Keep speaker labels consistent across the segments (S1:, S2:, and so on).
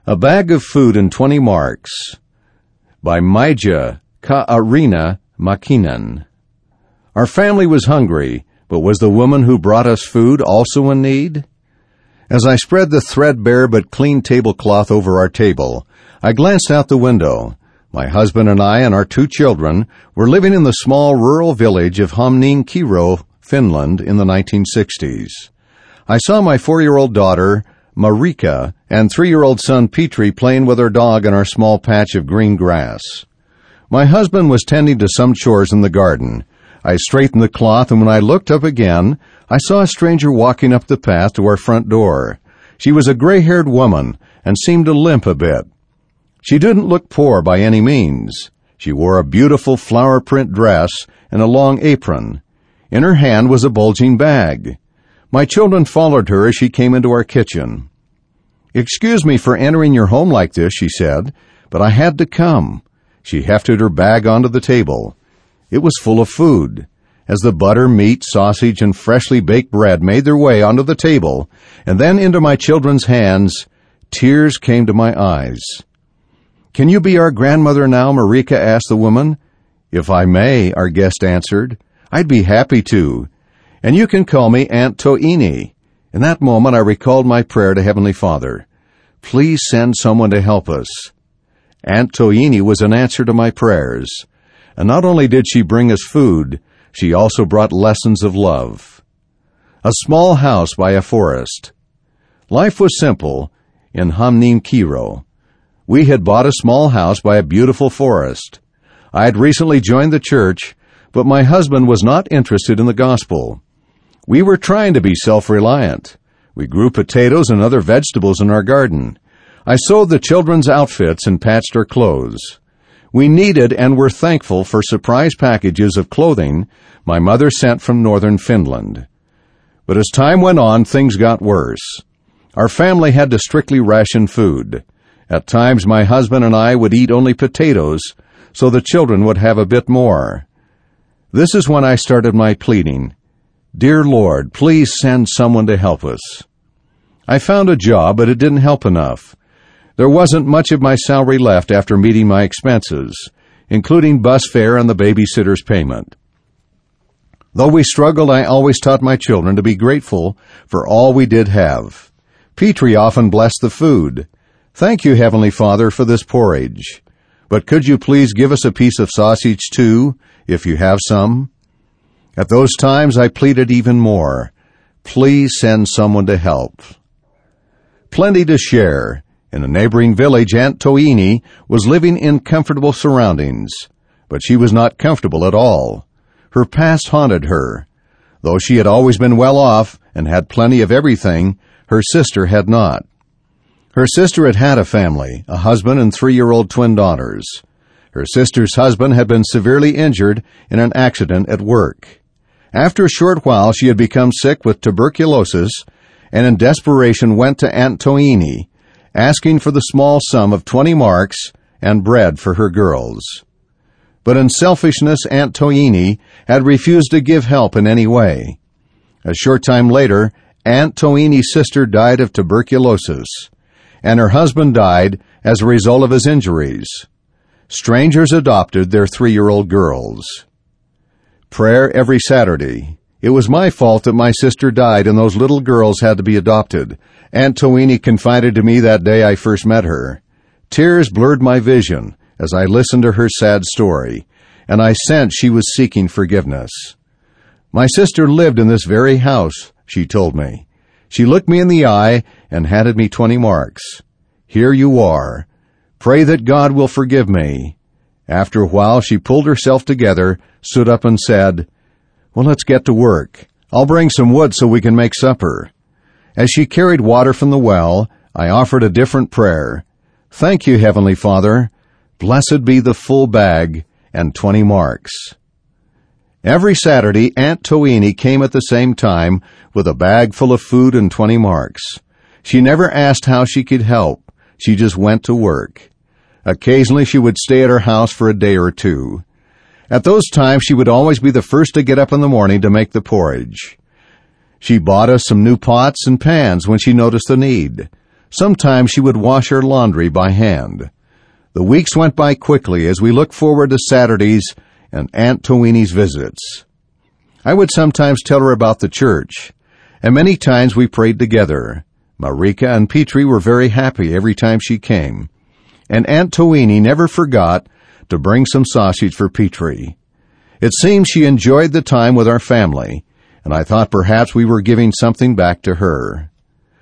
S1: A Bag of Food and 20 Marks by Maija Ka'arina Makinen. Our family was hungry, but was the woman who brought us food also in need? As I spread the threadbare but clean tablecloth over our table, I glanced out the window. My husband and I and our 2 children were living in the small rural village of Hamninkiro, Finland in the 1960s. I saw my 4-year-old daughter, Marika, and 3-year-old son Petri playing with our dog in our small patch of green grass. My husband was tending to some chores in the garden. I straightened the cloth, and when I looked up again, I saw a stranger walking up the path to our front door. She was a gray-haired woman and seemed to limp a bit. She didn't look poor by any means. She wore a beautiful flower-print dress and a long apron. In her hand was a bulging bag. My children followed her as she came into our kitchen. "Excuse me for entering your home like this," she said, "but I had to come." She hefted her bag onto the table. It was full of food. As the butter, meat, sausage, and freshly baked bread made their way onto the table and then into my children's hands, tears came to my eyes. "Can you be our grandmother now?" Marika asked the woman. "If I may," our guest answered. "I'd be happy to. And you can call me Aunt Toini." In that moment, I recalled my prayer to Heavenly Father. Please send someone to help us. Aunt Toini was an answer to my prayers. And not only did she bring us food, she also brought lessons of love. A small house by a forest. Life was simple in Hamninkiro. We had bought a small house by a beautiful forest. I had recently joined the church, but my husband was not interested in the gospel. We were trying to be self-reliant. We grew potatoes and other vegetables in our garden. I sewed the children's outfits and patched our clothes. We needed and were thankful for surprise packages of clothing my mother sent from northern Finland. But as time went on, things got worse. Our family had to strictly ration food. At times, my husband and I would eat only potatoes, so the children would have a bit more. This is when I started my pleading. "Dear Lord, please send someone to help us." I found a job, but it didn't help enough. There wasn't much of my salary left after meeting my expenses, including bus fare and the babysitter's payment. Though we struggled, I always taught my children to be grateful for all we did have. Petri often blessed the food. "Thank you, Heavenly Father, for this porridge. But could you please give us a piece of sausage, too, if you have some?" At those times, I pleaded even more. Please send someone to help. Plenty to share. In a neighboring village, Aunt Toini was living in comfortable surroundings, but she was not comfortable at all. Her past haunted her. Though she had always been well off and had plenty of everything, her sister had not. Her sister had had a family, a husband and 3-year-old twin daughters. Her sister's husband had been severely injured in an accident at work. After a short while, she had become sick with tuberculosis and in desperation went to Aunt Toini, asking for the small sum of 20 marks and bread for her girls. But in selfishness, Aunt Toini had refused to give help in any way. A short time later, Aunt Toini's sister died of tuberculosis, and her husband died as a result of his injuries. Strangers adopted their 3-year-old girls. Prayer every Saturday. It was my fault that my sister died and those little girls had to be adopted. Aunt Toini confided to me that day I first met her. Tears blurred my vision as I listened to her sad story, and I sensed she was seeking forgiveness. "My sister lived in this very house," she told me. "She looked me in the eye and handed me 20 marks. Here you are. Pray that God will forgive me." After a while, she pulled herself together, stood up and said, "Well, let's get to work. I'll bring some wood so we can make supper." As she carried water from the well, I offered a different prayer. "Thank you, Heavenly Father. Blessed be the full bag and 20 marks." Every Saturday, Aunt Toini came at the same time with a bag full of food and 20 marks. She never asked how she could help. She just went to work. Occasionally, she would stay at her house for a day or 2. At those times, she would always be the first to get up in the morning to make the porridge. She bought us some new pots and pans when she noticed the need. Sometimes she would wash our laundry by hand. The weeks went by quickly as we looked forward to Saturdays and Aunt Towini's visits. I would sometimes tell her about the church, and many times we prayed together. Marika and Petrie were very happy every time she came, and Aunt Towini never forgot to bring some sausage for Petrie. It seemed she enjoyed the time with our family, and I thought perhaps we were giving something back to her.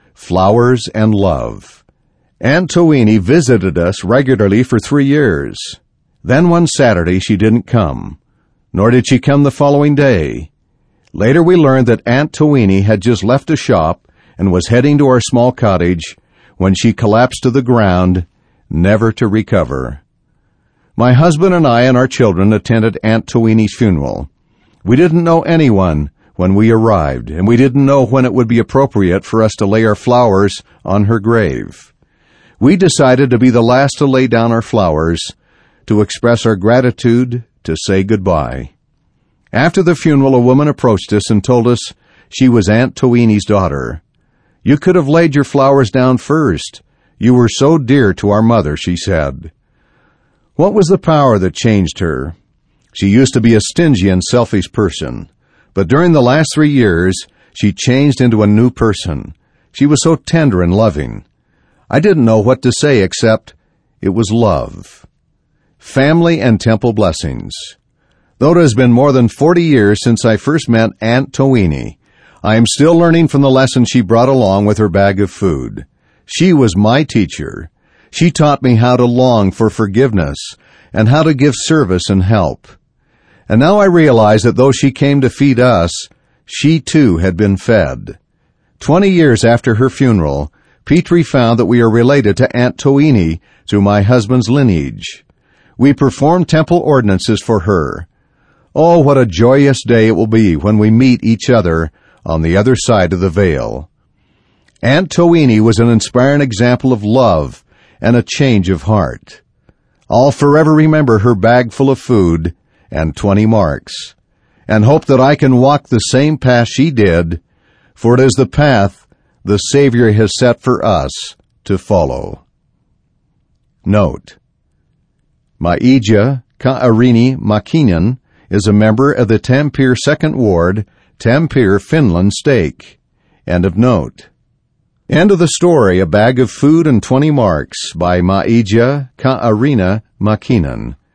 S1: Flowers and love. Aunt Towini visited us regularly for 3 years. Then one Saturday she didn't come, nor did she come the following day. Later we learned that Aunt Towini had just left a shop and was heading to our small cottage when she collapsed to the ground, never to recover. My husband and I and our children attended Aunt Towini's funeral. We didn't know anyone when we arrived, and we didn't know when it would be appropriate for us to lay our flowers on her grave. We decided to be the last to lay down our flowers, to express our gratitude, to say goodbye. After the funeral, a woman approached us and told us she was Aunt Towini's daughter. "You could have laid your flowers down first. You were so dear to our mother," she said. What was the power that changed her? She used to be a stingy and selfish person, but during the last 3 years, she changed into a new person. She was so tender and loving. I didn't know what to say except it was love. Family and temple blessings. Though it has been more than 40 years since I first met Aunt Towini, I am still learning from the lessons she brought along with her bag of food. She was my teacher. She taught me how to long for forgiveness and how to give service and help. And now I realize that though she came to feed us, she too had been fed. 20 years after her funeral, Petrie found that we are related to Aunt Towini through my husband's lineage. We performed temple ordinances for her. Oh, what a joyous day it will be when we meet each other on the other side of the veil. Aunt Towini was an inspiring example of love and a change of heart. I'll forever remember her bag full of food and 20 marks, and hope that I can walk the same path she did, for it is the path the Savior has set for us to follow. Note: Maija Kaarini Makinen is a member of the Tampere 2nd Ward, Tampere, Finland stake. End of note. End of the story, A Bag of Food and 20 Marks by Maija Kaarini Makinen.